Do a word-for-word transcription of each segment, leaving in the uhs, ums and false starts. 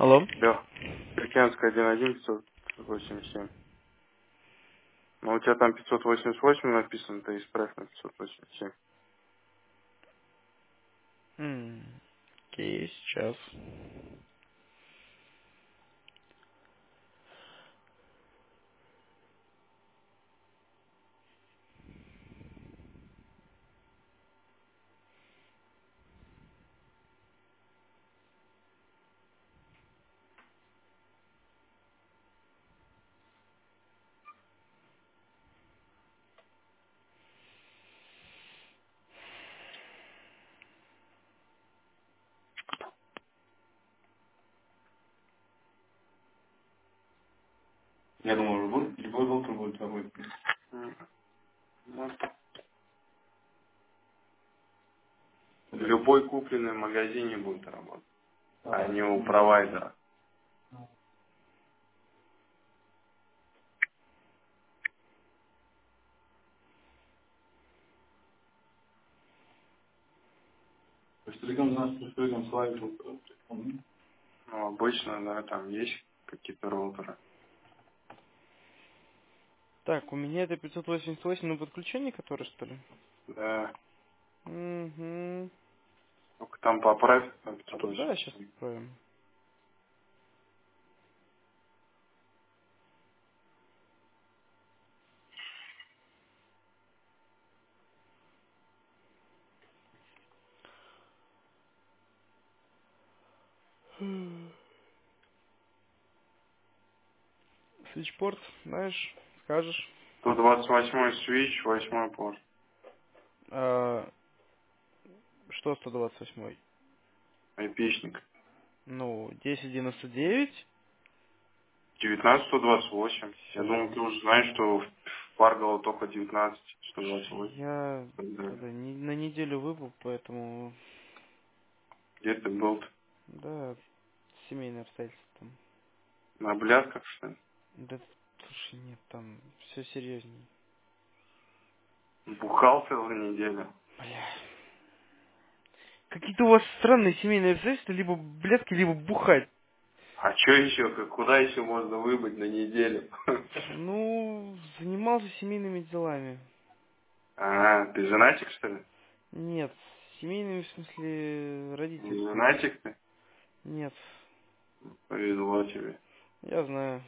Алло. Да. Крикянская один один пятьсот восемьдесят семь. Но у тебя там пятьсот восемьдесят восемь написано, ты исправь на пятьсот восемьдесят семь. М, Окей, сейчас. Я думал, будет, любой доктор будет работать. М, может. Любой купленный в магазине будет работать, а не у провайдера. То есть Telegram нас Telegram славит. Ну, обычно, да, там есть какие-то роутеры. Так, у меня это пятьсот восемьдесят восемь на подключение, который, что ли? Да. Угу. Только там поправь, там пятьсот Да, сейчас восемьдесят семь. отправим. Свитчпорт, знаешь, скажешь. сто двадцать восьмой свич, восьмой порт. А, что сто двадцать восемь? Айпишник. Ну, десять девяносто девять. девятнадцать сто двадцать восемь. Я думал, Все. ты уже знаешь, что в Фарго только девятнадцать сто двадцать восемь. Я Да. это, не- на неделю выпал, поэтому, Где ты был-то? да, семейные обстоятельства там. На блясках, что ли? Да, слушай, нет, там все серьезней. Бухал целую неделю. Бля. Какие-то у вас странные семейные обстоятельства, либо блядки, либо бухать. А что еще? Как- Куда еще можно выбыть на неделю? Ну, занимался семейными делами. А, ты женатик, что ли? Нет, семейными, в смысле, Не родительскими. женатик ты? Нет, Повезло тебе. я знаю.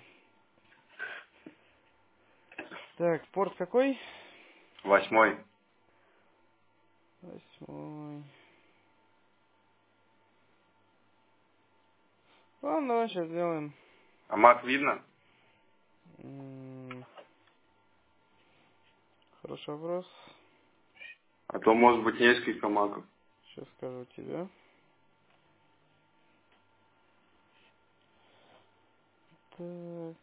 Так, порт какой? Восьмой. Восьмой. Ладно, давай сейчас сделаем. А мак видно? М, Хороший вопрос. А то может быть несколько маков. Сейчас скажу тебе. Так.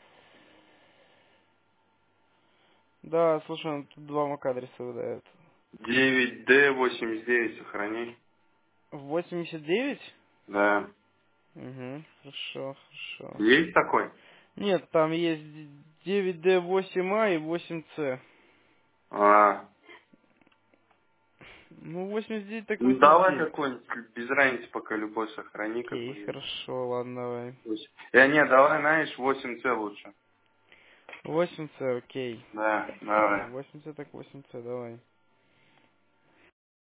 Да, слушай, он тут два мак-адреса выдает. девять дэ восемьдесят девять сохрани. восемьдесят девять? Да. Угу, хорошо, хорошо. Есть такой? Нет, там есть девять дэ восемь а и восемь цэ. А, Ну, восемьдесят девять так ну восемьдесят давай девять. какой-нибудь, без разницы, пока любой сохрани, Окей, какой есть. хорошо, ладно, давай. Восемь. Я не, давай, знаешь, восемь цэ лучше. восемь цэ, окей. Да, Все, давай. восемь цэ так восемь цэ, давай.